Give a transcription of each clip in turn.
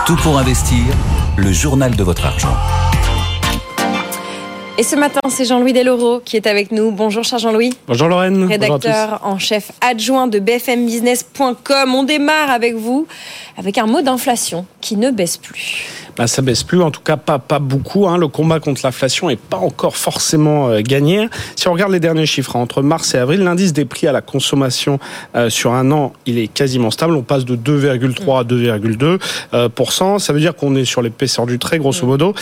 Tout pour investir, le journal de votre argent. Et ce matin, c'est Jean-Louis Deslaureaux qui est avec nous. Bonjour, cher Jean-Louis. Bonjour Lorraine. Rédacteur en chef adjoint de bfmbusiness.com. On démarre avec vous avec un mot d'inflation qui ne baisse plus. Ça baisse plus, en tout cas pas beaucoup. Le combat contre l'inflation n'est pas encore forcément gagné. Si on regarde les derniers chiffres, entre mars et avril, l'indice des prix à la consommation sur un an, il est quasiment stable. On passe de 2,3 à 2,2%. Ça veut dire qu'on est sur l'épaisseur du trait, grosso modo.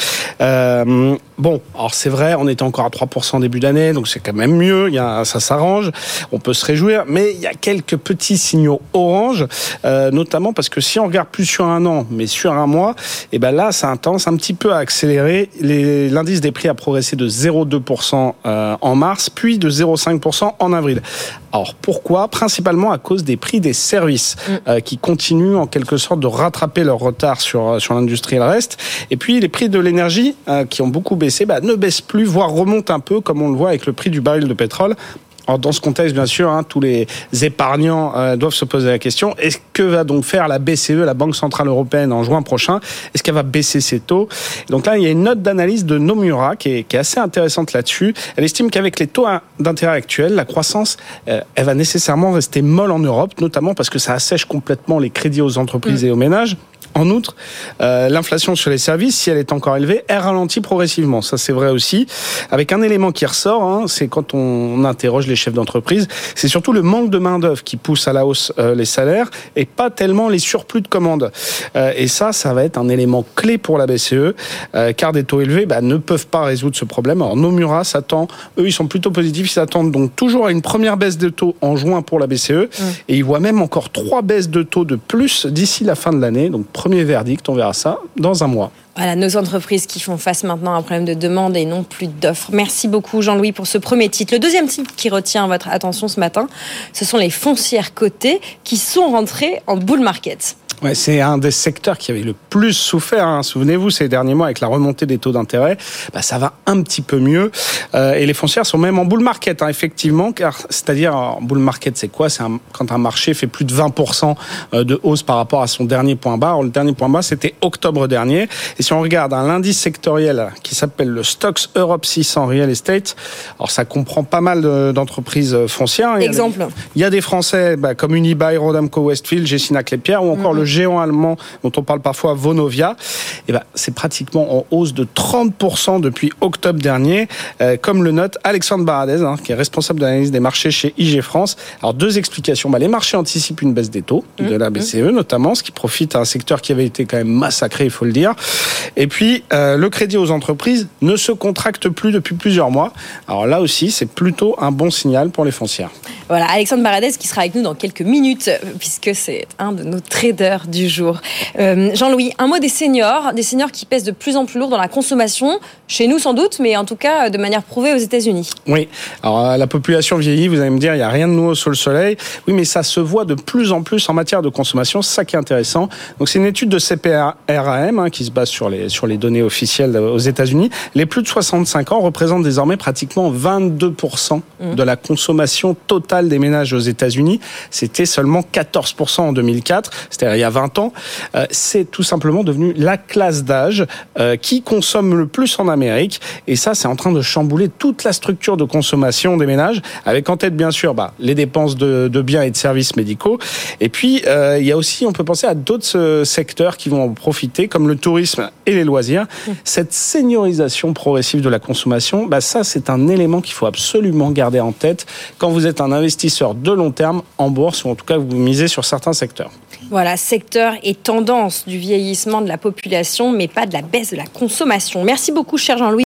Alors c'est vrai, on était encore à 3% début d'année, donc c'est quand même mieux. Ça s'arrange, on peut se réjouir, mais il y a quelques petits signaux orange, notamment parce que si on regarde plus sur un an, mais sur un mois, et là, ça a tendance un petit peu à accélérer. L'indice des prix a progressé de 0,2% en mars, puis de 0,5% en avril. Alors pourquoi ? Principalement à cause des prix des services qui continuent en quelque sorte de rattraper leur retard sur l'industrie et le reste. Et puis les prix de l'énergie qui ont beaucoup baissé, ne baissent plus, voire remontent un peu, comme on le voit avec le prix du baril de pétrole. Alors dans ce contexte, bien sûr, tous les épargnants doivent se poser la question, est-ce que va donc faire la BCE, la Banque Centrale Européenne, en juin prochain ? Est-ce qu'elle va baisser ses taux ? Donc là, il y a une note d'analyse de Nomura qui est assez intéressante là-dessus. Elle estime qu'avec les taux d'intérêt actuels, la croissance, elle va nécessairement rester molle en Europe, notamment parce que ça assèche complètement les crédits aux entreprises et aux ménages. En outre, l'inflation sur les services, si elle est encore élevée, elle ralentit progressivement. Ça, c'est vrai aussi. Avec un élément qui ressort, c'est quand on interroge les chefs d'entreprise, c'est surtout le manque de main-d'œuvre qui pousse à la hausse les salaires et pas tellement les surplus de commandes. Et ça va être un élément clé pour la BCE, car des taux élevés ne peuvent pas résoudre ce problème. Alors Nomura s'attend, eux, ils sont plutôt positifs, ils s'attendent donc toujours à une première baisse de taux en juin pour la BCE, et ils voient même encore 3 baisses de taux de plus d'ici la fin de l'année. Donc premier verdict, on verra ça dans un mois. Voilà, nos entreprises qui font face maintenant à un problème de demande et non plus d'offres. Merci beaucoup Jean-Louis pour ce premier titre. Le deuxième titre qui retient votre attention ce matin, ce sont les foncières cotées qui sont rentrées en bull market. Ouais, c'est un des secteurs qui avait le plus souffert. Souvenez-vous, ces derniers mois, avec la remontée des taux d'intérêt, ça va un petit peu mieux. Et les foncières sont même en bull market, effectivement. C'est-à-dire, en bull market, c'est quoi ? C'est quand un marché fait plus de 20% de hausse par rapport à son dernier point bas. Alors, le dernier point bas, c'était octobre dernier. Et si on regarde l'indice sectoriel qui s'appelle le Stoxx Europe 600 Real Estate, alors ça comprend pas mal d'entreprises foncières. Exemple. Il y a des Français comme Unibail, Rodamco Westfield, Gecina Klépierre ou encore le géant allemand dont on parle parfois, Vonovia. C'est pratiquement en hausse de 30% depuis octobre dernier, comme le note Alexandre Baradez, qui est responsable de l'analyse des marchés chez IG France. Alors 2 explications. Les marchés anticipent une baisse des taux de la BCE notamment, ce qui profite à un secteur qui avait été quand même massacré, il faut le dire. Et puis le crédit aux entreprises ne se contracte plus depuis plusieurs mois. Alors là aussi, c'est plutôt un bon signal pour les foncières. Voilà, Alexandre Baradez qui sera avec nous dans quelques minutes, puisque c'est un de nos traders du jour. Jean-Louis, un mot des seniors qui pèsent de plus en plus lourd dans la consommation, chez nous sans doute, mais en tout cas de manière prouvée aux États-Unis. Oui, alors la population vieillit, vous allez me dire, il n'y a rien de nouveau sous le soleil. Oui, mais ça se voit de plus en plus en matière de consommation, c'est ça qui est intéressant. Donc c'est une étude de CPRAM qui se base sur les données officielles aux États-Unis. Les plus de 65 ans représentent désormais pratiquement 22% de la consommation totale des ménages aux États-Unis. C'était seulement 14% en 2004, c'est-à-dire il y a 20 ans. C'est tout simplement devenu la classe d'âge qui consomme le plus en Amérique. Et ça, c'est en train de chambouler toute la structure de consommation des ménages, avec en tête, bien sûr, les dépenses de biens et de services médicaux. Et puis, il y a aussi, on peut penser à d'autres secteurs qui vont en profiter, comme le tourisme et les loisirs. Cette seniorisation progressive de la consommation, ça, c'est un élément qu'il faut absolument garder en tête quand vous êtes un investisseur de long terme en bourse, ou en tout cas, vous misez sur certains secteurs. Voilà, secteur et tendance du vieillissement de la population, mais pas de la baisse de la consommation. Merci beaucoup, cher Jean-Louis.